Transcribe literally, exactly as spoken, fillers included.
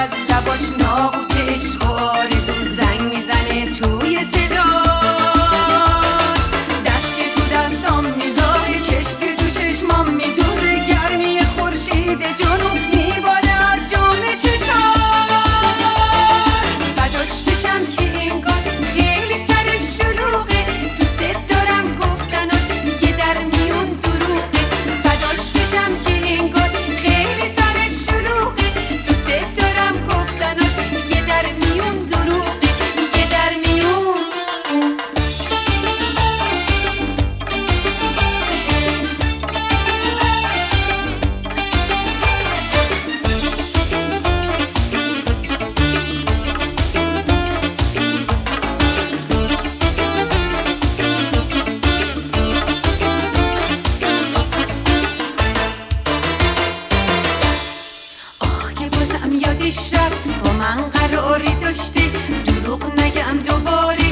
از لباش ناقوس عشق و آرزو زنگ میزنه توی صدا، دست که تو دستام میذاره، چشم که تو چشمام میدوزه، گرمی خورشید جنوب میباره از جام چشام. فداش بشم که انگار خیلی سر شلوغه، دوست دارم گفتناش میگه در میون دروغه. فداش بشم که انگار خیلی سر شلوغه، دوست دارم گفتناش میگه در میون دروغه، میگه در میون. آخ که بازم یادش رفت با من قراری داشته، دروغ نگم دوباره